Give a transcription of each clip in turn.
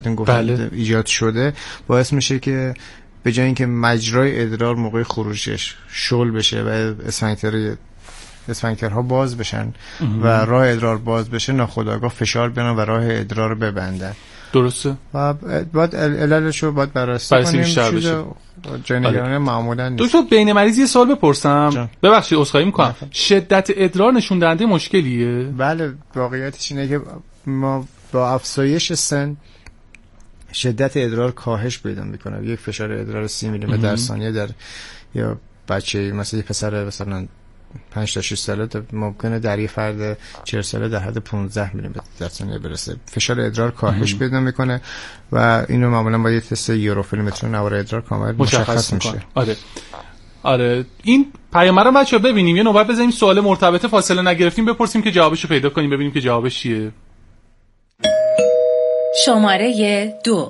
بله. ایجاد شده باعث میشه که به جای اینکه مجرای ادرار موقع خروجش شل بشه و اسفنکترها باز بشن و راه ادرار باز بشه، ناخودآگاه فشار بیارن و راه ادرار رو ببندن. درسته. و باید عللش رو باید بررسی کنیم. بیشتر بشه. جای نگرانی معمولا نیست. دکتر بین مریض یه سوال بپرسم. ببخشید عذرخواهی میکنم. شدت ادرار نشون دهنده مشکلیه؟ بله، واقعیتش اینه که ما با افزایش سن شدت ادرار کاهش پیدا میکنه. یک فشار ادرار 30 میلیمتر در ثانیه در یا بچه مثلا یه پسر مثلا 5 تا 6 ساله ممکنه در یه فرد 40 ساله در حد 15 میلیمتر در ثانیه برسه. فشار ادرار کاهش پیدا میکنه و اینو معمولا با یه تست یوروفیلمتر نوار ادرار کامل مشخص میشه. آره این پیام رو بچه‌ها ببینیم، یه نوبت بزنیم سوال مرتبط فاصله نگرفتیم بپرسیم که جوابشو پیدا کنیم، ببینیم که جوابش چیه. شماره 2.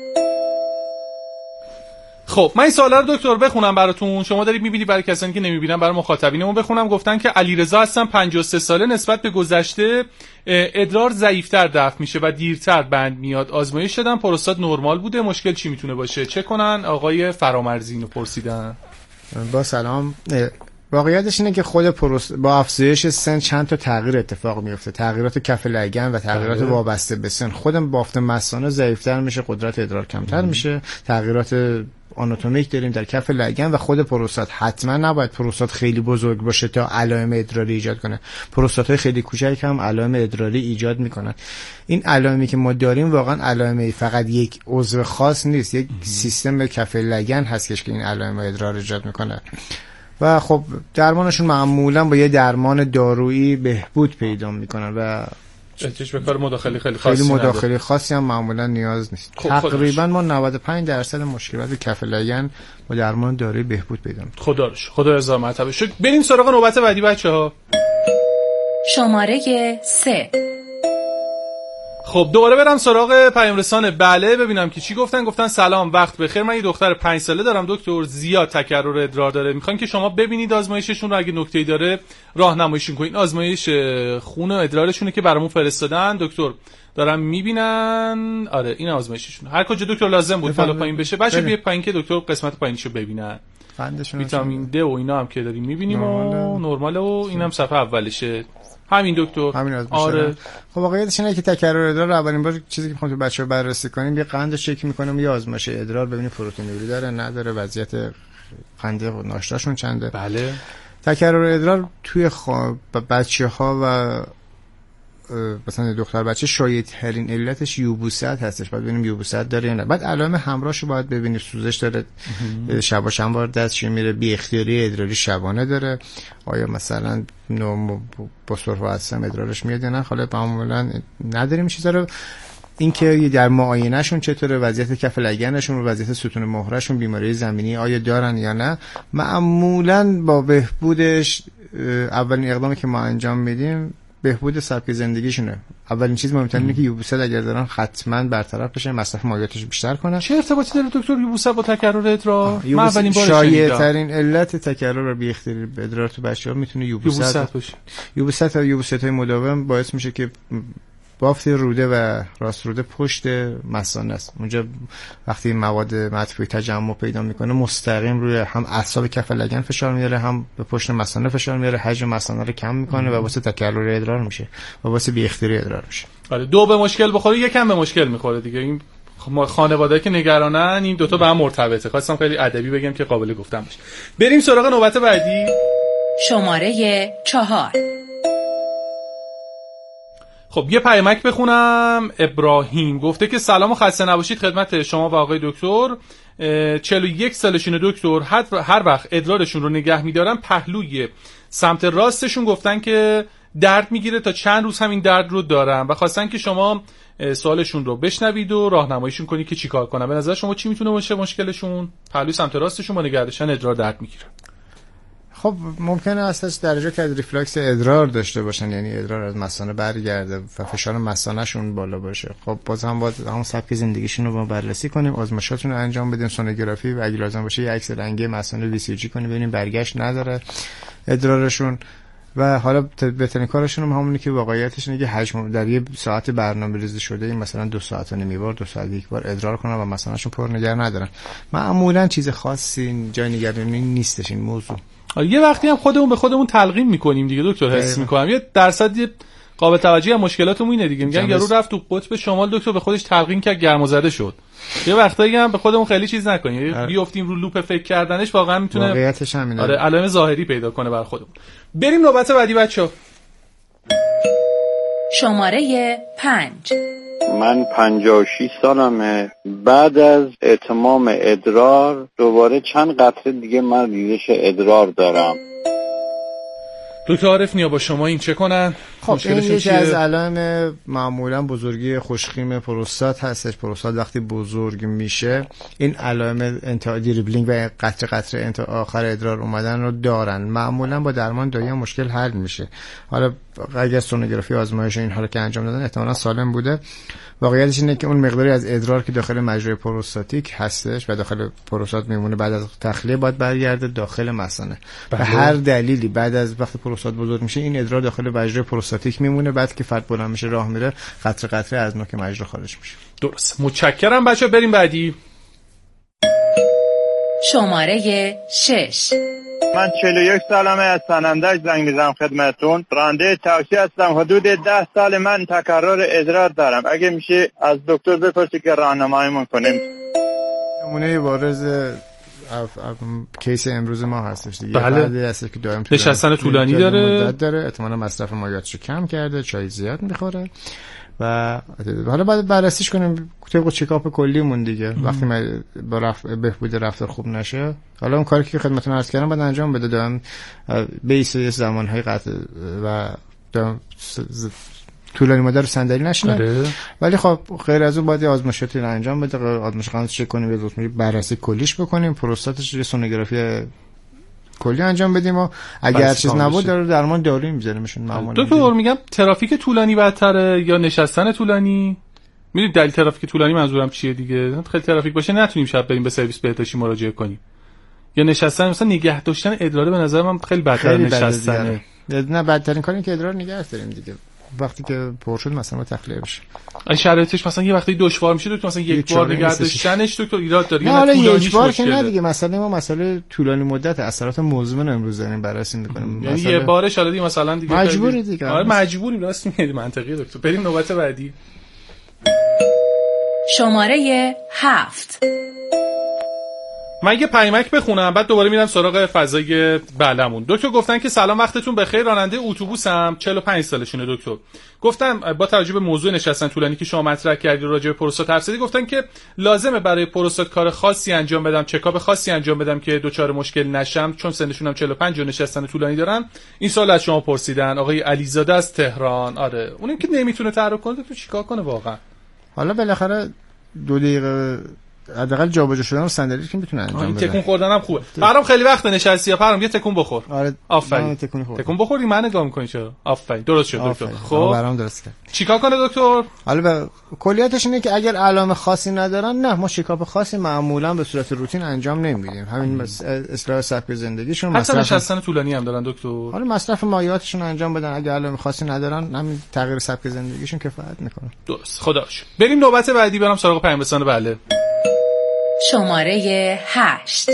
خب من این سوالا رو دکتر بخونم براتون، شما دارید میبینید، برای کسانی که نمیبینن برای مخاطبینمون بخونم. گفتن که علیرضا هستن 53 ساله، نسبت به گذشته ادرار ضعیف‌تر دفع میشه و دیرتر بند میاد. آزمایش دادن پروستات نرمال بوده، مشکل چی میتونه باشه؟ چه کنن؟ آقای فرامرزی اینو پرسیدن. با سلام. واقعیتش اینه که خود با افزایش سن چند تا تغییر اتفاق میفته، تغییرات کف لگن و تغییرات وابسته به سن. خود بافت مثانه ضعیف‌تر میشه، قدرت ادرار کمتر میشه، تغییرات آناتومیک داریم در کف لگن و خود پروستات. حتما نباید پروستات خیلی بزرگ باشه تا علائم ادراری ایجاد کنه. پروستات‌های خیلی کوچک هم علائم ادراری ایجاد میکنن. این علائمی که ما داریم واقعا علائم فقط یک عضو خاص نیست، یک سیستم کف لگن هستش که این علائم ادرار ایجاد میکنه و خب درمانشون معمولا با یه درمان دارویی بهبود پیدا میکنن و چش به کار مداخله خیلی مداخله خاصی هم معمولا نیاز نیست. تقریبا ما 95% مشکلات کف لگن با درمان دارویی بهبود پیدا میکنن. خدا هزار مرتبه شکر. بریم سراغ نوبت بعدی بچه‌ها. شماره 3. خب دوباره برم سراغ پیام رسانه. بله ببینم که چی گفتن سلام وقت بخیر، من یه دختر 5 ساله دارم دکتر، زیاد تکرر ادرار داره، میخوام که شما ببینید آزمایششون رو، اگه نکته‌ای داره راهنماییشون کنین. آزمایش خون و ادرارشونه که برامون فرستادن دکتر، دارم میبینن. آره این آزمایششون، هر کجا دکتر لازم بود بالا پایین بشه بچه بیاد پایین که دکتر قسمت پایینشو ببینن. ویتامین د و اینا هم که داریم میبینیم و نرمال و اینم صفحه اولشه. همین دکتر. آره. خب واقعیتش اینه که تکرر ادرار اولین بار چیزی که می‌خوام تو بچه‌ها بررسی کنیم، یه قند چک می‌کنیم، یه آزمایش ادرار ببینیم پروتئینوری داره نداره، وضعیت قند و ناشتاشون چنده. بله. تکرر ادرار توی بچه‌ها و مثلا دختر بچه شایع ترین علتش یوبوست هستش. باید ببینیم یوبوست داره یا نه. بعد علائم همراهشو باید ببینیم، سوزش داره، شبا چند بار دستش میره، بی اختیاری ادراری شبانه داره، آیا مثلا با سرفه هستم ادرارش میاد یا نه. حالا معمولا نداریم چیزا رو. اینکه در معاینهشون چطوره، وضعیت کف لگنشون و وضعیت ستون مهرهشون بیماری زمینی آیا دارن یا نه. معمولا با بهبودش اولین اقدامی که ما انجام میدیم بهبود سبک زندگیشونه. اولین چیز مهمترین اینه که یوبوست اگر دارن حتما برطرف بشه، مصرف مایعاتش بیشتر کنن. چه ارتباطی داره دکتر یوبوست با تکرر ادرار؟ من اولین بار شایع ترین علت تکرر و بی اختیاری ادرار تو بچه‌ها میتونه یوبوست باشه. یوبوست‌های مداوم باعث میشه که بافت روده و راست روده پشت مثانه است. اونجا وقتی مواد مدفوعی تجمع پیدا میکنه مستقیم روی هم اعصاب کف لگن فشار میاره، هم به پشت مثانه فشار میاره، حجم مثانه رو کم میکنه و واسه تکرر ادرار میشه و واسه بی اختیاری ادرار میشه. آره دو به مشکل بخوره یکم به مشکل میخوره دیگه. این خانواده‌ای که نگرانن این دوتا به هم مرتبطه. خواستم خیلی ادبی بگم که قابل گفتن باشه. بریم سراغ نوبت بعدی. شماره 4. خب یه پیامک بخونم. ابراهیم گفته که سلام و خسته نباشید خدمت شما و آقای دکتر. 41 سالشونه دکتر، هر وقت ادرارشون رو نگه می‌دارن پهلوی سمت راستشون گفتن که درد میگیره، تا چند روز همین درد رو دارن و خواستن که شما سوالشون رو بشنوید و راهنماییشون کنید که چیکار کنن. به نظر شما چی میتونه باشه مشکلشون؟ پهلوی سمت راستشون با نگه داشتن ادرار درد میگیره. خب ممکنه اساس درجه که ریفلکس ادرار داشته باشن، یعنی ادرار از مثانه برگرده و فشار مثانه‌شون بالا باشه. خب باز هم باید همون سبک زندگیشون رو بررسی کنیم، آزمایشاتون رو انجام بدیم، سونوگرافی و اگه لازم باشه یه عکس رنگی مثانه VCG کنیم ببینیم برگشت نداره ادرارشون. و حالا بهترین کارشون هم همونه که واقعیتش اینه که حجم در یه ساعت برنامه‌ریزی شده این مثلا 2 ساعت و نیم بار 2 ساعت یک بار ادرار کنن و مثلاًشون پر نگران ندارن. معمولا چیز خاصی جای نگرانی نیستش این موضوع. یه وقتی هم خودمون به خودمون تلقین میکنیم دیگه دکتر، حس میکنم یه درصد یه قابل توجهی هم مشکلاتمون اینه دیگه، میگن یارو رفت تو قطب شمال دکتر به خودش تلقین کرد گرمازده شد. یه وقتایی هم به خودمون خیلی چیز نکنیم، بیافتیم رو لوپ فکر کردنش، واقعا میتونه واقعیتش همینه. آره علائم ظاهری پیدا کنه بر خودمون. بریم نوبت بعدی بچه‌ها. شماره 5. من 56 سالمه. بعد از اتمام ادرار دوباره چند قطره دیگه من ریزش ادرار دارم. دکتر عارف نیا با شما این چه کنن؟ خب این یکی از علائم معمولا بزرگی خوشخیم پروستات هستش. پروستات وقتی بزرگ میشه این علائم انتهای دریبلینگ و قطره قطره آخر ادرار اومدن رو دارن. معمولا با درمان دایی مشکل حل میشه. حالا اگر سونوگرافی آزمایش اینها رو که انجام دادن احتمالاً سالم بوده. واقعیتش اینه که اون مقداری از ادرار که داخل مجرای پروستاتیک هستش و داخل پروستات میمونه بعد از تخلیه باید برگرده داخل مثانه. به هر دلیلی بعد از وقتی پروستات بزرگ میشه این ادرار داخل مجرای پروستاتیک میمونه، بعد که فرد بلند میشه راه میره قطره قطره از نوک مجرا خارج میشه. درست. متشکرم بچه‌ها، بریم بعدی. شماره 6. من 41 سالمه، از سنندج زنگ میزنم خدمتتون. راننده تاکسی هستم. حدود 10 سال من تکرر ادرار دارم. اگه میشه از دکتر بپرسید که راهنماییمون کنیم. نمونه بارز کیس امروز ما هستش دیگه. بله. بعدی هست که دائم نشستن طولانی داره، احتمالاً مصرف مایعاتشو کم کرده، چای زیاد میخوره و حالا باید بررسیش کنیم طبق چکاپ کلیمون دیگه. وقتی ما با بهبود رفتار خوب نشه، حالا اون کاری که خدمتتون عرض کردم باید انجام بده. دائم بیس زمانهای قطع و طولانی مدت رو صندلی نشینه. ولی خب غیر از اون باید آزمایشاتی رو انجام بده، آزمایش قند چک کنیم، یه روزمره بررسی کلیش بکنیم، پروستاتش رو سونوگرافی کلی انجام بدیم و اگر چیز نبود درمان دارویی میذاریمشون. معمولا دکتر میگم ترافیک طولانی بدتره یا نشستن طولانی؟ میدونید دلیل ترافیک طولانی منظورم چیه دیگه؟ خیلی ترافیک باشه نتونیم شب بریم به سرویس بهداشتی مراجعه کنیم، یا نشستن مثلا نگه داشتن ادرار به نظر من خیلی بدتر نشستنه. نه بدترین کاری که ادرار نگه داریم دیگه. وقتی که پر شد مثلا تخلیه بشه، این شرایطش مثلا یه وقتی دشوار میشه دکتر، مثلا یک بار نگه داشتنش دکتر ایراد داره یا طولانیش بار که نه دیگه. مثلا ما مسئله طولانی مدت اثرات مزمن امروز داریم بررسی میکنیم، یعنی یه بارش حالا دیگه مثلا دیگه مجبوری دیگه. آره مجبوریم، راست میگی، منطقیه دکتر. بریم نوبت بعدی. شماره 7. من یه پیامک بخونم بعد دوباره میرم سراغ فضای بلمون. دکتر گفتن که سلام وقتتون بخیر، راننده اتوبوسم، 45 سالشونه دکتر. گفتم با توجه به موضوع نشستن طولانی که شما مطرح کردید راجع به پروستات حرف زدید، گفتن که لازمه برای پروستات کار خاصی انجام بدم، چکاپ خاصی انجام بدم که دچار مشکل نشم، چون سنشون هم 45 و نشستن طولانی دارن. این سوال از شما پرسیدن آقای علیزاده از تهران. آره اونم که نمیتونه تحرک کنه تو چیکار کنه واقعا؟ حالا بالاخره 2 دقیقه حداقل جابجا شدن و صندلی که میتونه انجام بده. تکون خوردن هم خوبه. پرام خیلی وقت نشستی یا پرام یه تکون بخور. آره آفرین. تکون بخوری من نگاه می‌کنی چرا؟ آفرین. درست شد دکتر. خب برام درست کرد. چیکار کنه دکتر؟ حالا کلیاتش اینه که اگر علائم خاصی ندارن، نه ما چکاپ خاصی معمولا به صورت روتین انجام نمیدیم. همین اصلاح سبک زندگیشون، مصرف نشستن طولانی هم دارن دکتر. حالا مصرف مایعاتشون انجام بدن، اگر علائم خاصی ندارن همین تغییر سبک زندگیشون کفایت میکنه. درست. خداش. بریم نوبت بعدی، برام سراغ پیام رسانه. بله. شماره 8.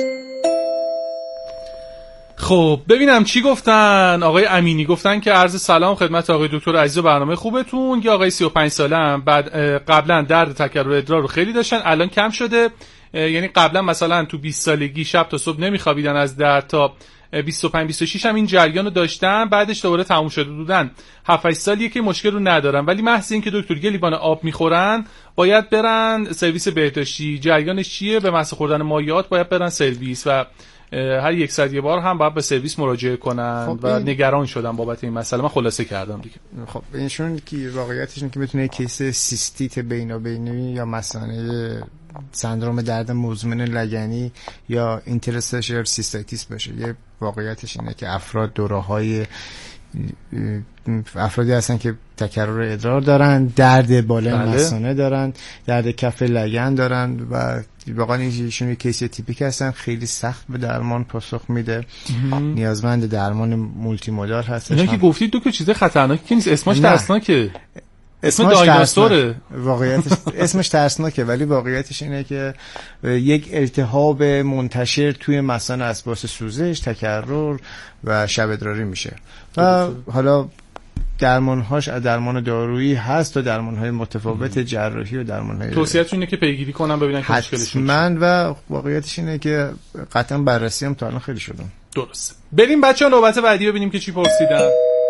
خب ببینم چی گفتن. آقای امینی گفتن که عرض سلام خدمت آقای دکتر عزیز و برنامه خوبتون. یه آقای 35 ساله هم قبلا درد تکرر ادرار رو خیلی داشتن، الان کم شده. یعنی قبلا مثلا تو 20 سالگی شب تا صبح نمیخوابیدن از درد، تا 25 26 هم این جریان رو داشتن، بعدش دوباره تموم شده بودن. 7 8 سالیه که مشکل رو ندارن، ولی محض این که دکتر یه لیوان آب میخورن باید برن سرویس بهداشتی. جریانش چیه؟ به محض خوردن مایعات باید برن سرویس و هر 1 ساعت یه بار هم باید به سرویس مراجعه کنن. خب و نگران شدم بابت این مسئله. من خلاصه کردم دیگه. خب اینشون که واقعیتش اینه که میتونه کیس سیستیت بینابینی یا مثانه سندروم درد مزمن لگنی یا اینترستیشیال سیستایتیس باشه. یه واقعیتش اینه که افراد دوره‌های افرادی هستن که تکرر ادرار دارن، درد بالای مثانه دارن، درد کف لگن دارن و واقعا ایشون یک کیس تیپیک هستن، خیلی سخت به درمان پاسخ میده، نیازمند درمان مولتی مودال هستش. اینا که گفتید دکتر چیز خطرناکی که نیست، اسمش ترسناکه، اسم دایناسوره واقعیتش. اسمش ترسناکه ولی واقعیتش اینه که یک التهاب منتشر توی مثانه اساس سوزش، تکرر و شب ادراری میشه و حالا درمان‌هاش درمان دارویی هست و درمان‌های متفاوت جراحی و درمان‌های توصیه‌تون اینه که پیگیری کنن ببینن که مشکلشون چیه. حتما و واقعیتش اینه که قطعا بررسی هم تا الان خیلی شدن. درسته. بریم بچه‌ها نوبت بعدی ببینیم که چی پرسیدن.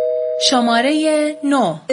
شماره 9.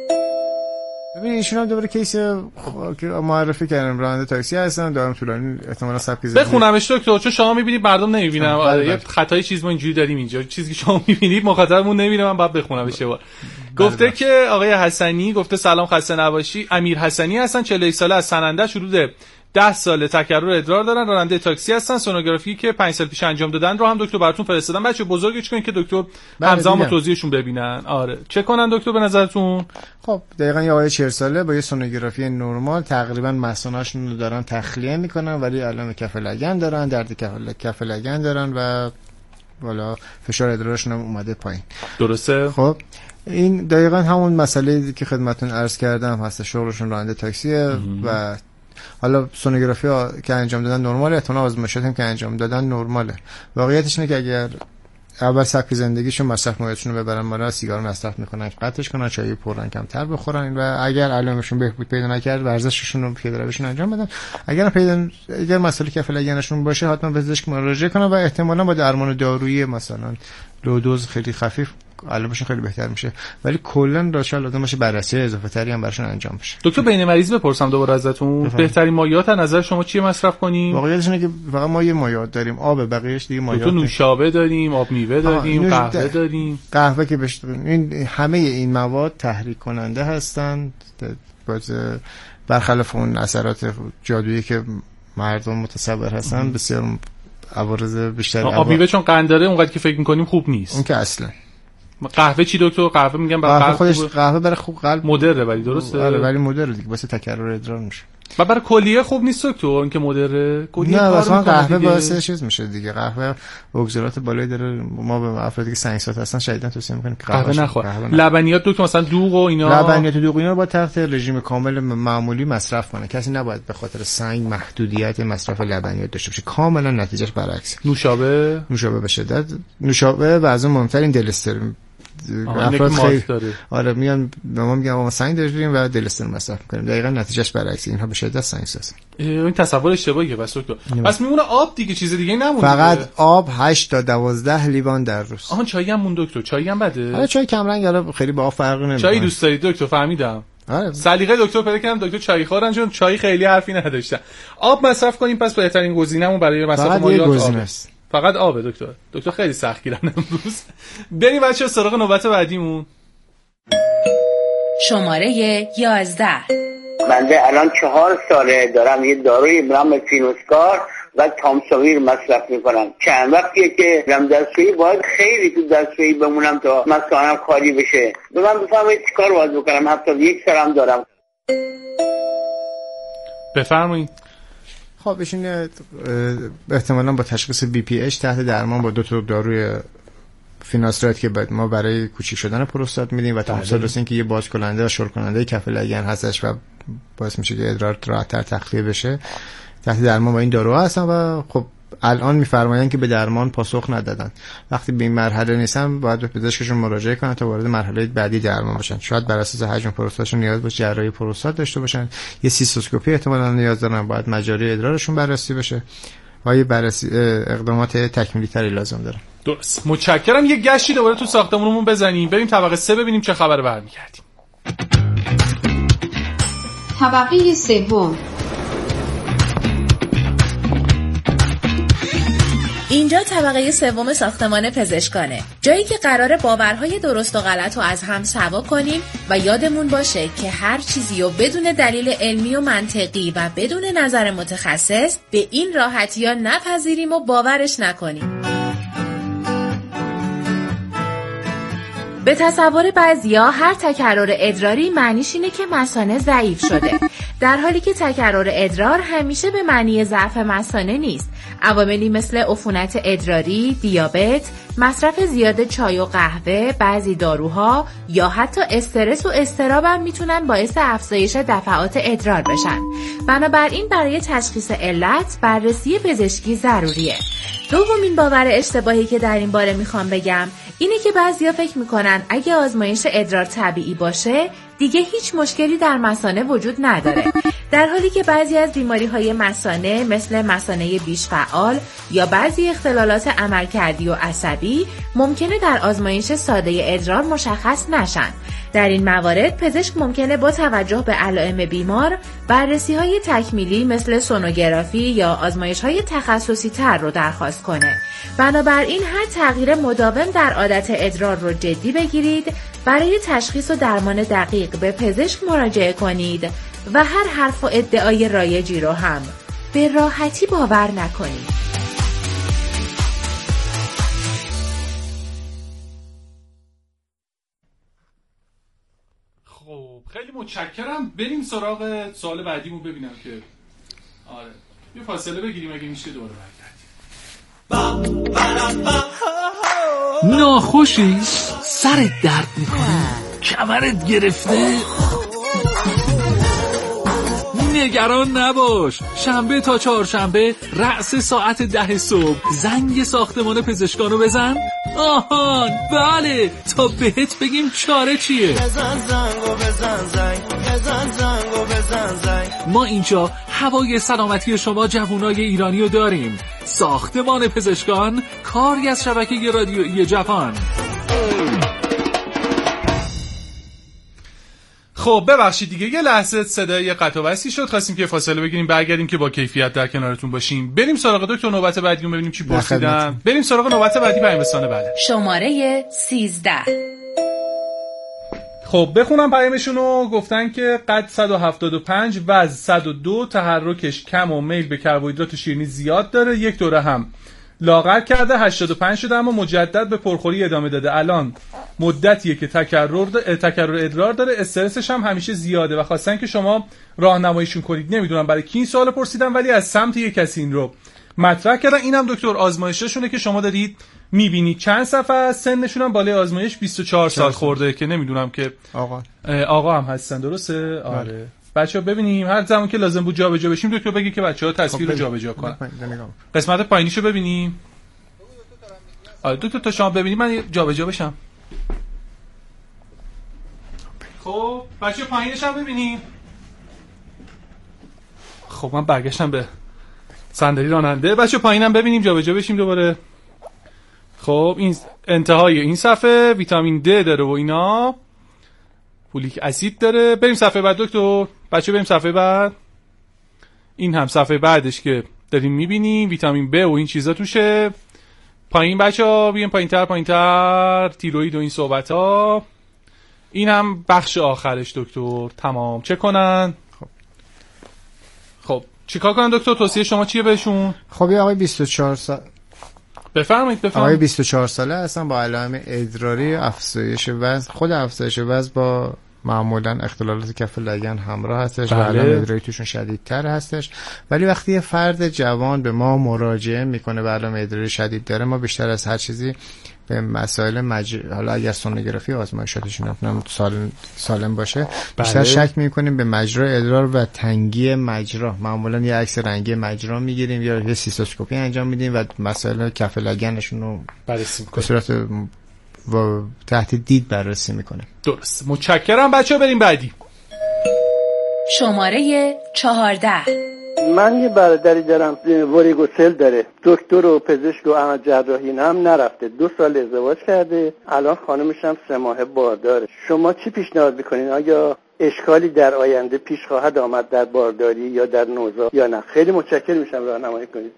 ببین ایشون هم دوباره کیس که معرفی کردم، راننده تاکسی هستن، دارم طولانی احتمالاً سبک زندگی. بخونمش دکتر چون شما می‌بینید مردم نمی‌بینن. یه خطای چیز ما اینجوری داریم اینجا، چیزی که شما می‌بینید مخاطبمون نمی‌بینه، من باید بخونمش. گفته که آقای حسنی گفته سلام خسته نباشی، امیر حسنی هستن، 41 ساله، از سننده، حدود 10 ساله تکرر ادرار دارن، راننده تاکسی هستن، سونوگرافی که 5 سال پیش انجام دادن رو هم دکتر براتون فرستادم. بچه بزرگش کنین که دکتر همزمان توضیحشون ببینن. آره چه کنن دکتر به نظرتون؟ خب دقیقاً یه آقای 40 ساله با یه سونوگرافی نرمال تقریبا مثانه‌شون رو دارن تخلیه میکنن ولی علائم کف لگن دارن، درد کف لگن دارن و بالا فشار ادرارشون هم اومده پایین. درسته؟ خب این دقیقاً همون مسئله که خدمتتون عرض کردم هست، شغلشون راننده تاکسیه و حالا سونوگرافی که انجام دادن نرماله، احتمالاً آزمایشات هم که انجام دادن نرماله. واقعیتش اینه که اگر اول سبک زندگیشون مصرف مایعاتشون رو ببرن بالا، سیگار مصرف میکنن قطعش کنن، چای پررنگ کمتر بخورن و اگر علائمشون بهبود پیدا نکرد ورزششون رو پیاده رویشون انجام بدن. اگر مسئله کف لگنشون باشه حتما به پزشک مراجعه کنن و احتمالاً با درمان دارویی مثلا لو دوز خیلی خفیف علائمشون خیلی بهتر میشه، ولی کلا راجع لازم باشه بررسی اضافه تری هم براشون انجام بشه. دکتر بین مریض بپرسم دوباره ازتون، بهترین مایعات از نظر شما چیه مصرف کنیم؟ واقعیتش اینه که فقط ما یه مایعات داریم، آب، بقیه‌اش دیگه مایعات. تو نوشابه داریم، آب میوه داریم، قهوه داریم. قهوه که این همه این مواد تحریک کننده هستن، برخلاف اون اثرات جادویی که مردم متصور هستن، بسیار عوارض بیشتر. آب میوه چون قند داره اونقدر که فکر می‌کنیم خوب نیست. اون که اصلا. قهوه چی دکتر؟ قهوه میگم برای قلب خودش قهوه برای خوب قلب مدره ولی درسته. آره ولی مدره دیگه واسه تکرر ادرار میشه. و برای کلیه خوب نیست دکتر اینکه مدره. کلیه نه اصلا قهوه باعث چیز میشه دیگه. قهوه اگزالات بالایی داره، ما به افرادی که سنگسات هستن شدیداً توصیه میکنیم که قهوه نخور. لبنیات دکتر مثلا دوغ و اینا، لبنیات دوغ اینا رو با تحت رژیم کامل معمولی مصرف کنه. کسی نباید به خاطر سنگ محدودیت مصرف لبنیات داشته باشه. کاملا نتیجهش برعکس. نوشابه به شدت نوشابه و از اون مهمتر این دلسترین افراد خیلی آره میان به ما میگن ما سنگ داریم و دلسترین مصرف میکنیم، دقیقاً نتیجهش برعکس. اینها به شدت سنگسازن. این تصور اشتباهیه بس دکتر. پس میمونه آب دیگه، چیز دیگه نمونه. فقط آب 8 تا 12 لیوان در روز. آها چای هم مون دکتر، چای هم بده. آره چای کم رنگ حالا خیلی با آب فرقی نمیکنه. چای دوست دارید دکتر؟ فهمیدم. آره سلیقه دکتر پیدا کردم، دکتر چای خورن چون چای خیلی حرفی نداشتن. آب مصرف کنیم پس بهترین گزینه‌مون برای مصرف مایعات آب. فقط آب دکتر خیلی سخت گیرن امروز. بریم بچه‌ها سراغ نوبت بعدیمون. شماره 11. بنده الان 4 ساله دارم یه داروی به نام فینوسکار و تامساویر مصرف میکنم. چند وقتیه که رم دستشویی باید خیلی تو دستشویی بمونم تا مثلا خالی بشه. به من بفرمایید چیکار باید بکنم؟ 71 سالم دارم. بفرمایید. خب ایشون احتمالاً با تشخیص BPH تحت درمان با 2 تا داروی فیناسترات که ما برای کوچیک شدن پروستات میدیم و تامسالوسین که یه باز کننده و شل کننده کف لگن هستش و باعث میشه که ادرار راحت‌تر تخلیه بشه، تحت درمان با این داروها هستن و خب الان میفرمایند که به درمان پاسخ ندادن. وقتی به این مرحله نیستن باید به پزشکشون مراجعه کنن تا وارد مرحله بعدی درمان بشن. شاید بر اساس حجم پروستاتشون نیاز باشه جراحی پروستات داشته باشن، یه سیستوسکوپی احتمالاً نیاز دارن، باید مجاری ادرارشون بررسی بشه و یه بررسی اقدامات تکمیلی تری لازم داره. درست. متشکرم. یه گشتی دوباره تو ساختمونمون بزنیم، بریم طبقه 3 ببینیم چه خبره، برمیگردیم. طبقه 3. اینجا طبقه 3 ساختمان پزشکانه، جایی که قراره باورهای درست و غلط رو از هم سوا کنیم و یادمون باشه که هر چیزی رو بدون دلیل علمی و منطقی و بدون نظر متخصص به این راحتی ها نپذیریم و باورش نکنیم. به تصور بعضیا هر تکرر ادراری معنیش اینه که مثانه ضعیف شده، در حالی که تکرر ادرار همیشه به معنی ضعف مثانه نیست. عواملی مثل عفونت ادراری، دیابت، مصرف زیاد چای و قهوه، بعضی داروها یا حتی استرس و اضطراب هم میتونن باعث افزایش دفعات ادرار بشن. بنابراین برای تشخیص علت بررسی پزشکی ضروریه. دومین باور اشتباهی که در این باره میخوام بگم اینه که بعضیا فکر میکنن اگه آزمایش ادرار طبیعی باشه دیگه هیچ مشکلی در مثانه وجود نداره، در حالی که بعضی از بیماری‌های مثانه مثل مثانه بیش فعال یا بعضی اختلالات عملکردی و عصبی ممکنه در آزمایش ساده ادرار مشخص نشن. در این موارد پزشک ممکنه با توجه به علائم بیمار بررسی‌های تکمیلی مثل سونوگرافی یا آزمایش‌های تخصصی تر رو درخواست کنه. بنابراین هر تغییر مداوم در عادت ادرار رو جدی بگیرید، برای تشخیص و درمان دقیق به پزشک مراجعه کنید و هر حرف و ادعای رایجی رو هم به راحتی باور نکنید. خب خیلی متشکرم. بریم سراغ سوال بعدیمو ببینم که آره یه فاصله بگیریم اگه میشه دوباره برگردیم. ناخوشی؟ سرت درد میکنه؟ کمرت گرفته؟ نگران نباش، شنبه تا چهارشنبه رأس ساعت 10 صبح زنگ ساختمان پزشکانو بزن. آهان بله، تا بهت بگیم چاره چیه. بزن زنگو بزن زنگ. ما اینجا هوای سلامتی شما جوانای ایرانی رو داریم. ساختمان پزشکان، کاری از شبکه رادیویی جوان. خب ببخشید دیگه یه لحظه صدای قطع و وصلی شد، خواستیم که فاصله بگیریم برگردیم که با کیفیت در کنارتون باشیم. بریم سراغ دکتر نوبت بعدی رو ببینیم چی پرسیدن. بریم سراغ نوبت بعدی پیامرسانه. بله شماره 13. خب بخونم پیامشون رو. گفتن که قد 175، وزن 102، تحرکش کم و میل به کربوهیدرات و شیرینی زیاد داره. یک دوره هم لاغر کرده، 85 شده اما مجدد به پرخوری ادامه داده. الان مدتیه که تکرر ادرار داره، استرسش هم همیشه زیاده و خواستن که شما راهنماییشون کنید. نمیدونم برای کی این سوال پرسیدن ولی از سمت یک کسی این رو مطرح کردن. اینم دکتر آزمایششونه که شما دارید میبینید. چند صفحه از سنشون هم بالای آزمایش 24 سال خورده که نمیدونم که آقا هم هستن. درسته؟ آره. بچه‌ها ببینیم هر زمان که لازم بود جابجا بشیم دکتر بگی که بچه‌ها تصویر رو جابجا کنن. قسمت پایینیشو ببینیم. آره دکتر تا شما ببینید من جابجا بشم. خب بچه‌ها پایینش هم ببینیم. خب من برگشتم به صندلی راننده. بچه‌ها پایینم ببینیم جابجا بشیم دوباره. خب این انتهای این صفحه ویتامین د داره و اینا، فولیک اسید داره. بریم صفحه بعد دکتر. بچه بریم صفحه بعد. این هم صفحه بعدش که داریم میبینیم ویتامین ب و این چیزا توشه. پایین بچه‌ها بیایم پایینتر تیروید و این صحبت ها. این هم بخش آخرش دکتر. تمام چه کنن؟ خب چیکار کنن دکتر؟ توصیه شما چیه بهشون؟ خب یه آقای 24 سال بفرمایید. آقای 24 ساله هستن با علائم ادراری، افزایش وزن. خود افزایش وزن با معمولا اختلالات کف لگن همراه هستش و علائم ادراری توشون شدیدتر هستش. ولی وقتی یه فرد جوان به ما مراجعه میکنه و علائم ادراری شدید داره، ما بیشتر از هر چیزی به مسائل حالا اگر سونوگرافی آزمایشاتشون سالم باشه بیشتر شک میکنیم به مجرا ادرار و تنگی مجرا. معمولا یه عکس رنگی مجرا میگیریم یا یه سیستوسکوپی انجام میدیم و مسائل کف لگنشون رو بررسی میکنیم، به صورت و تحت دید بررسی میکنه. درست. متشکرم بچه‌ها. بریم بعدی. شماره 14. من یه برادری دارم واریگوسل داره، دکتر و پزشک و عمل جراحی هم نرفته، 2 سال ازدواج کرده، الان خانمش هم 3 ماه بارداره. شما چی پیشنهاد میکنین؟ آیا اشکالی در آینده پیش خواهد آمد در بارداری یا در نوزاد یا نه؟ خیلی متشکرم میشم راهنمایی کنید.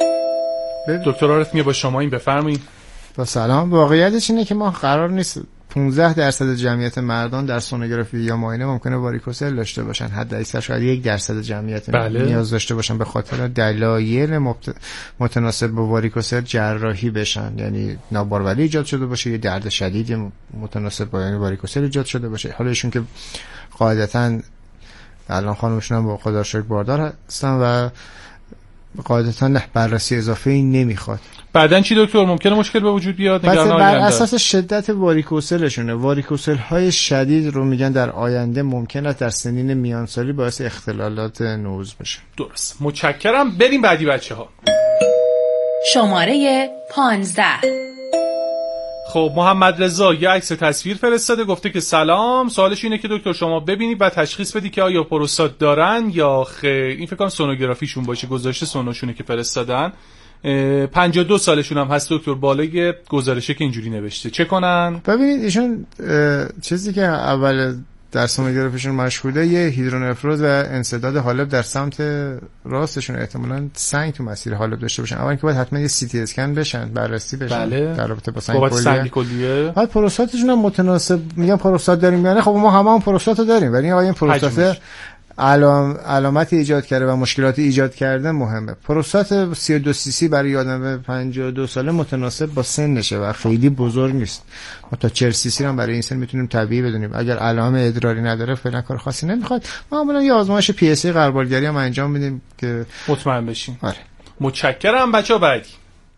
دکتر عارف با شما این بفرمایید. با سلام. واقعیتش اینه که ما قرار نیست 15% جمعیت مردان در سونوگرافی یا معاینه ممکنه واریکوسل داشته باشن، حد اکثر شاید 1% جمعیت نیاز داشته باشن به خاطر دلایل متناسب با واریکوسل جراحی بشن، یعنی ناباروری ایجاد شده باشه یا درد شدید متناسب با یعنی واریکوسل ایجاد شده باشه. حالا ایشون که قاعدتاً الان خانمشون هم با خدا شکر باردار هستن و قاعدتاً بررسی اضافه ای نمیخواد. بعدن چی دکتر ممکنه مشکل به وجود بیاد؟ بر اساس شدت واریکوسلشونه. واریکوسل های شدید رو میگن در آینده ممکنه در سنین میانسالی باعث اختلالات نوز بشه. درست. متشکرم. بریم بعدی بچه‌ها. شماره 15. خب محمد رضا یه عکس تصویر فرستاده، گفته که سلام، سوالش اینه که دکتر شما ببینید و تشخیص بدی که آیا پروستات دارن یا خیر. این فکر کنم سونوگرافیشون باشه، گزارش سونوشونه که فرستادن. 52 سالشون هم هست دکتر، بالای گزارشه که اینجوری نوشته. چه کنن؟ ببینید ایشون چیزی که اول در سونوگرافیشون مشهوده یه هیدرونفروز و انسداد حالب در سمت راستشون، احتمالاً سنگ تو مسیر حالب داشته باشن. اول که باید حتما یه سی تی اسکن بشن، بررسی بشن. بله. در رابطه با سنگ کلیه. بعد پروستاتشون هم متناسب، میگن پروستات داریم، یعنی خب ما هم پروستات رو داریم، ولی این پروستات علامت ایجاد کرده و مشکلات ایجاد کرده مهمه. پروستات 32 سی سی برای آدم 52 ساله متناسب با سنشه و خیلی بزرگ نیست. ما تا 40 سی سی هم برای این سن میتونیم طبیعی بدونیم. اگر علائم ادراری نداره فعلا کار خاصی نمیخواد. معمولا یه آزمایش پی اس ای غربالگری هم انجام میدیم که مطمئن بشیم. آره. متشکرم بچه‌ها. بعدی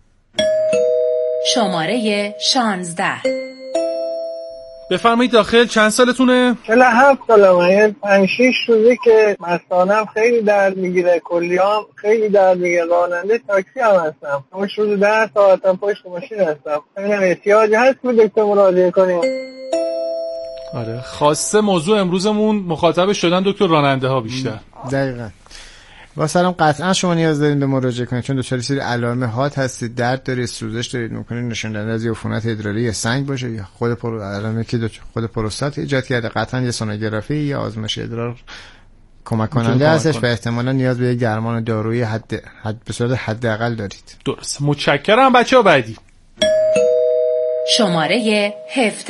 شماره 16. بفرمایید داخل. چند سالتونه؟ 47 سالمه. 5-6 روزی که مثانم خیلی درد میگیره، کلیام خیلی درد میگیره. راننده تاکسی هم هستم. همش روز 10 ساعتم پشت ماشین هستم. ببینم احتیاجی هست که دکتر مراجعه کنیم. آره خواسته موضوع امروزمون مخاطب شدن دکتر راننده ها بیشتر. دقیقاً. با سلام، قطعا شما نیاز دارین به مراجعه کنید چون دچار سری علائمات هستید، درد دارید، سوزش دارید، ممکنه نشون دهنده از عفونت ادراری یا سنگ باشه یا علائمی که خود پروستات ایجاد کرده. قطعا یه سونوگرافی یا آزمایش ادرار کمک کننده هستش و احتمالاً نیاز به یک درمان دارویی به صورت حداقل دارید. درست. متشکرم بچه‌ها. بعدی شماره 17.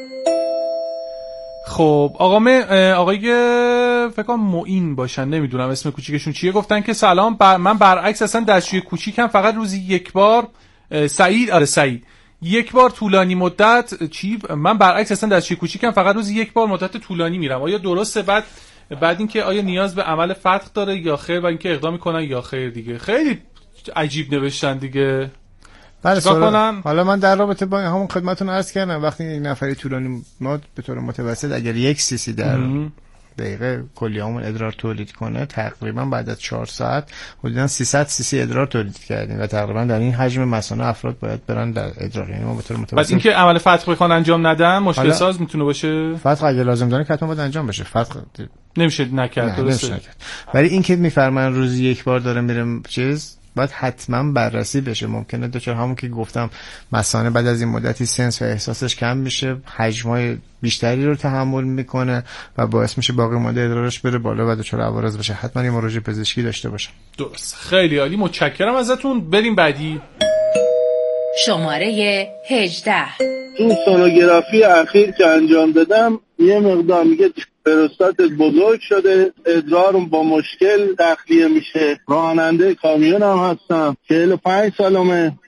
خب آقای فکر کنم معین باشن، نمیدونم اسم کوچیکشون چیه، گفتن که سلام، من برعکس اصلا دستشوی کوچیکم فقط روزی یک بار. سعید یک بار طولانی مدت من برعکس اصلا دستشوی کوچیکم فقط روزی یک بار مدت طولانی میرم. آیا درسته؟ بعد اینکه آیا نیاز به عمل فتق داره یا خیر و اینکه اقدامی کنن یا خیر؟ دیگه خیلی عجیب نوشتن دیگه. بله حالا من در رابطه با همون خدمتتون عرض کردم وقتی یک نفری طولانی مدت به طور متوسط اگر 1 سی سی در دقیقه کلیه‌مون ادرار تولید کنه، تقریبا بعد از 4 ساعت حدوداً 300 سی سی ادرار تولید کردیم و تقریبا در این حجم مثانه افراد باید برن در ادرار. یعنی ما به طور متوسط بعد اینکه عمل فتق بخوان انجام ندن مشکل ساز میتونه باشه. فتق اگه لازم داره حتما باید انجام بشه. فتق نمیشه نکرد. درسته. ولی اینکه میفرماین روزی یک بار داره میرم باید حتما بررسی بشه. ممکنه دچار همون که گفتم مثانه بعد از این مدتی سنس و احساسش کم میشه، حجمای بیشتری رو تحمل میکنه و باعث میشه باقی مانده ادرارش بره بالا و دچار عوارض بشه. حتما یه مراجعه پزشکی داشته باشه. درست. خیلی عالی. متشکرم ازتون. بریم بعدی. شماره 18. این سونوگرافی اخیر که انجام دادم یه مقدار میگه پروستاتت بزرگ شده، ادرارم با مشکل تخلیه میشه. راننده کامیون هم هستم. 45 سالمه.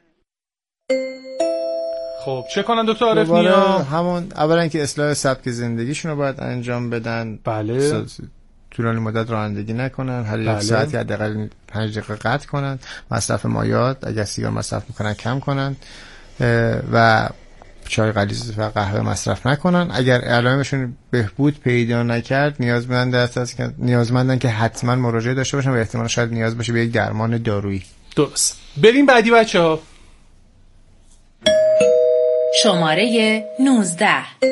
خب چه کنن دکتر عارف نیا؟ همون اولا که اصلاح سبک زندگیشون رو باید انجام بدن. بله. طولانی مدت رانندگی نکنن، هر یک ساعتی حداقل 5 دقیقه قطع کنن. مصرف مایعات اگر سیگار مصرف میکنن کم کنن و چای غلیظ و قهوه مصرف نکنن. اگر علائمشون بهبود پیدا نکرد نیازمندن که حتما مراجعه داشته باشن و احتمالاً شاید نیاز باشه به یک درمان دارویی. درست. بریم بعدی بچه‌ها. شماره 19.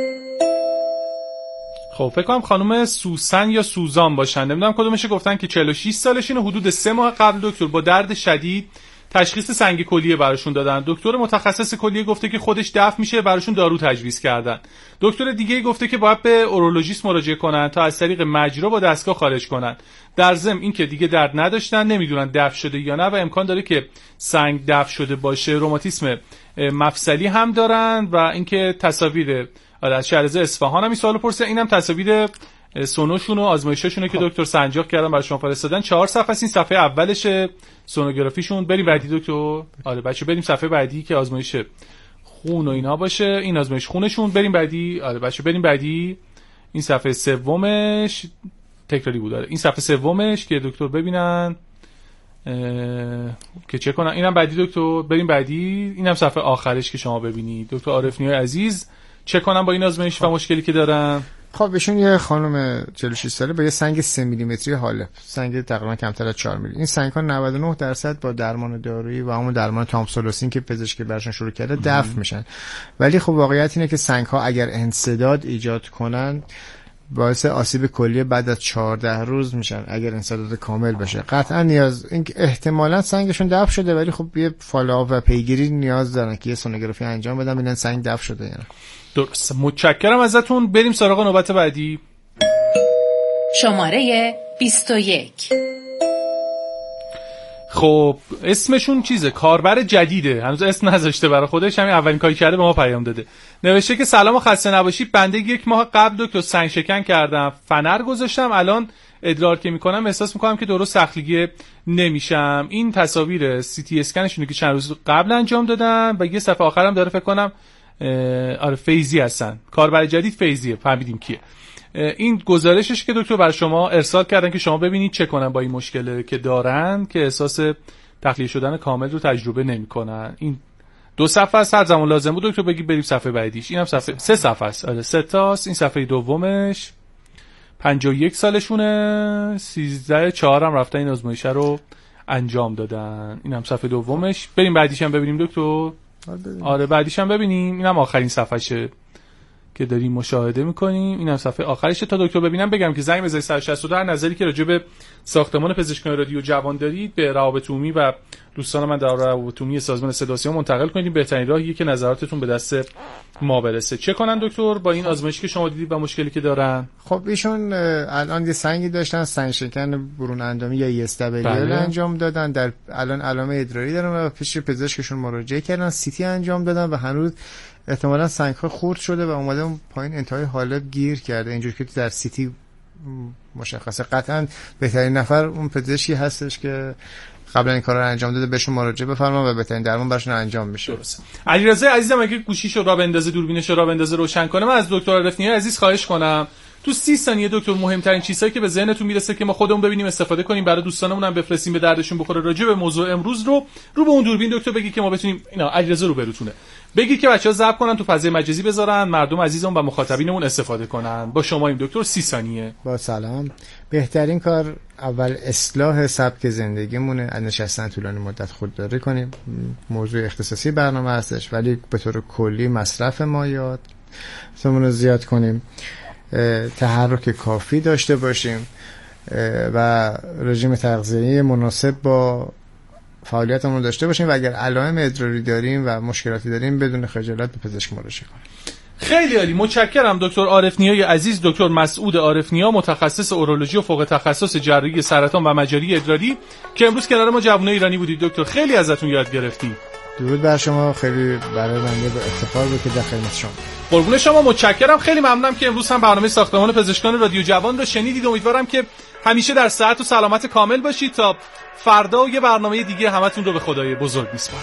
خب فکر کنم خانم سوسن یا سوزان باشن، نمیدونم کدومشه. گفتن که 46 سالشونه، حدود 3 ماه قبل دکتر با درد شدید تشخیص سنگ کلیه براشون دادن. دکتر متخصص کلیه گفته که خودش دفع میشه، براشون دارو تجویز کردن. دکتر دیگه گفته که باید به اورولوژیست مراجعه کنن تا از طریق مجرا با دستگاه خارج کنن. در ضمن این که دیگه درد نداشتن، نمیدونن دفع شده یا نه و امکان داره که سنگ دفع شده باشه. روماتیسم مفصلی هم دارن و اینکه تصاویر آره از شهرزاد اصفهان هم این سوالو پرسیدن. اینم تصاویر سونوشون و آزمایشاشونه که دکتر سنجاق کردن برای شما فرستادن. 4 صفحه است. این صفحه اولش سونوگرافیشون. بریم بعدی دکتر. آره بچه بریم صفحه بعدی که آزمایش خون و اینا باشه. این آزمایش خونشون. بریم بعدی. آره بچه بریم بعدی. این صفحه سومش تکراری بود. این صفحه سومش که دکتر ببینن که چک کنن. اینم بعدی دکتر. بریم بعدی. اینم صفحه آخرش که شما ببینید. دکتر عارف نیای عزیز چک کنن با این آزمایش و مشکلی که دارن. خب ایشون یه خانم 46 ساله با یه سنگ 3 میلیمتری حالب، سنگ تقریبا کمتر از 4 میلی. این سنگ ها 99% با درمان دارویی و همون درمان تامسولوسین که پزشکی براشون شروع کرده دفع میشن. ولی خب واقعیت اینه که سنگ ها اگر انسداد ایجاد کنن باعث آسیب کلیه بعد از 14 روز میشن اگر انسداد کامل بشه. قطعا نیاز این احتمالاً سنگشون دفع شده، ولی خب یه فالوآپ و پیگیری نیاز دارن که یه سونوگرافی انجام بدن ببینن سنگ دفع شده یا نه. درست. متشکرم ازتون. بریم سراغ نوبت بعدی. شماره 21. خب اسمشون چیزه، کاربر جدیده، هنوز اسم نذاشته برای خودش، همین اولین کاری کرده به ما پیام داده. نوشته که سلام و خسته نباشید، بنده 1 ماه قبل دکتر سنگ شکن کردم، فنر گذاشتم، الان ادرار که میکنم احساس میکنم که درست سخلیگه نمیشم. این تصاویر سی تی اسکنشونه که چند روز قبل انجام دادم و یه صفحه آخرم داره فکر کنم آره فیضی هستن. کاربر جدید فیضیه، فهمیدیم کیه. این گزارشش که دکتر برای شما ارسال کردن که شما ببینید چه کنن با این مشکل که دارن که احساس تخلیه شدن کامل رو تجربه نمیکنن. این 2 صفحه است، هر زمان لازم بود دکتر بگید بریم صفحه بعدیش. اینم صفحه 3 صفحه است. آره 3 تاست. این صفحه دومش 51 سالشونه، 13/4 هم رفتن این آزمایش رو انجام دادن. اینم صفحه دومش. بریم بعدیش هم ببینیم دکتر. آره بعدیش هم ببینیم. اینم آخرین صفحه‌شه که داریم مشاهده میکنیم. اینم صفحه آخرشه. تا دکتر ببینم بگم که زنگ بزنید 162 هر نظری که راجع به ساختمان پزشکان رادیو جوان دارید به روابط عمومی و دوستان من در روابط عمومی سازمان صداسیما منتقل کنید. بهترین راهیه که نظراتتون به دست ما برسه. چه کنن دکتر با این آزمایشی که شما دیدید و مشکلی که دارن؟ خب ایشون الان یه سنگی داشتن، سنگ شکن برون اندامی یا ESWL انجام دادن، در الان علامه ادراری دارن و پیش پزشکشون مراجعه کردن، CT انجام دادن و هنوز احتمالاً سنگ‌ها خرد شده و اومده اون پایین انتهای حالب گیر کرده، اینجوری که در CT مشخصه. قطعاً بهترین نفر اون پزشکی هستش که قبلا این کارا رو انجام داده، بهشون مراجعه بفرما و بهترین درمان براشون انجام میشه. درسته. علیرضا عزیزم اگه گوشیشو را بندازه، دوربینشو را بندازه روشن کنه، من از دکتر عارف نیای عزیز خواهش کنم تو 30 ثانیه دکتر مهمترین چیزایی که به ذهنتون میرسه که ما خودمون ببینیم استفاده کنیم برای دوستانمون هم بفرستیم به دردشون بخوره راجع به موضوع امروز رو به اون دوربین دکتر بگی که ما بتونیم اینا. علیرضا رو بروتونه بگی که بچه‌ها ضبط کنن تو فضای مجازی بذارن، مردم عزیزمون و مخاطبینمون استفاده کنن. با شما این دکتر 30 ثانیه. با سلام. بهترین کار اول اصلاح سبک زندگیمونه، نشستن طولانی مدت خودداری کنیم. موضوع اختصاصی برنامه هستش ولی به طور کلی مصرف مایعات رو زیاد کنیم، تحرک کافی داشته باشیم و رژیم تغذیه‌ای مناسب با فعالیتمون داشته باشیم و اگر علائم ادراری داریم و مشکلاتی داریم بدون خجالت به پزشک مراجعه کنیم. خیلی عالی، متشکرم دکتر عارف نیای عزیز. دکتر مسعود عارف نیا، متخصص اورولوژی و فوق تخصص جراحی سرطان و مجاری ادراری که امروز کنار ما جوانای ایرانی بودید. دکتر خیلی ازتون یاد گرفتیم. درود بر شما، خیلی برای بنده به افتخار بود که در خدمت شما. قربون شما، متشکرم. خیلی ممنونم که امروز هم برنامه ساختمان پزشکان رادیو جوان رو شنیدید. امیدوارم که همیشه در صحت و سلامت کامل باشید. تا فردا و یه برنامه دیگه همتون رو به خدای بزرگ میسپارم.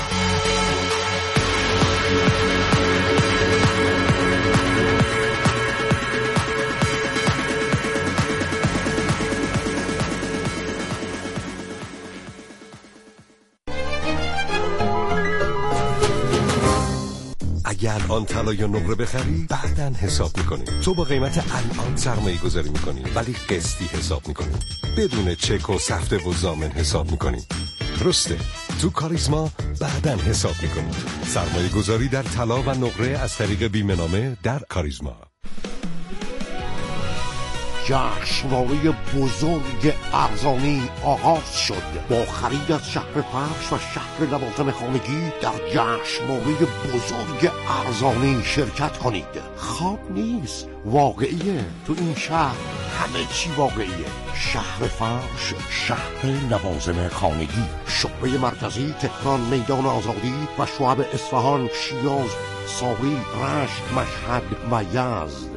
اگه الان طلا یا نقره بخری بعدن حساب میکنی. تو با قیمت الان سرمایه گذاری میکنی ولی قسطی حساب میکنی، بدون چک و سفته و ضامن حساب میکنی. درسته، تو کاریزما بعدن حساب میکنی. سرمایه گذاری در طلا و نقره از طریق بیمه نامه در کاریزما. جشنواره بزرگ ارزانی آغاز شد. با خرید از شهر فرش و شهر لوازم خانگی در جشنواره بزرگ ارزانی شرکت کنید. خواب نیست، واقعیه. تو این شهر همه چی واقعیه. شهر فرش، شهر لوازم خانگی، شعبه مرکزی تهران، میدان آزادی و شعب اصفهان، شیراز، ساری، رشت، مشهد و یزد.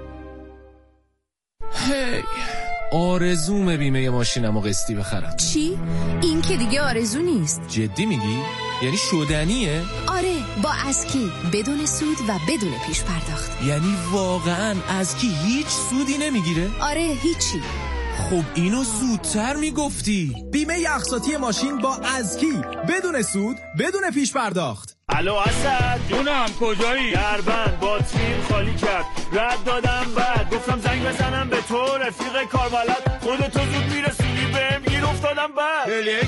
هی آرزوم بیمه ماشینمو قسطی بخرم. چی؟ این که دیگه آرزو نیست. جدی میگی؟ یعنی شدنیه؟ آره، با اسکی بدون سود و بدون پیش پرداخت. یعنی واقعا اسکی هیچ سودی نمیگیره؟ آره، هیچی. خب اینو زودتر میگفتی. بیمه اقساطی ماشین با ازکی بدون سود بدون پیش پرداخت. الو اسد جونم، کجایی؟ دربند باتریم خالی کرد، رد دادم بعد گفتم زنگ بزنم به تو رفیق کاربلد، خودتو زود میرسونی بهم گیر افتادم بعد